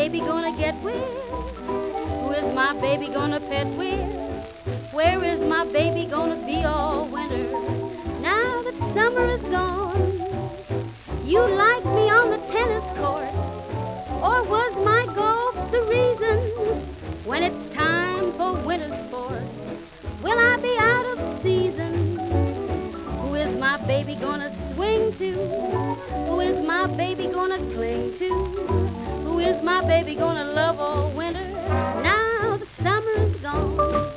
baby gonna get with? Who is my baby gonna pet with? Where is my baby gonna be all winter? Now that summer is gone, you like me on the tennis court, or was my golf the reason? When it's time for winter sport, will I be out of season? Who is my baby gonna swing to? Who is my baby gonna cling to? Who is my baby gonna love all winter? Now the summer is gone.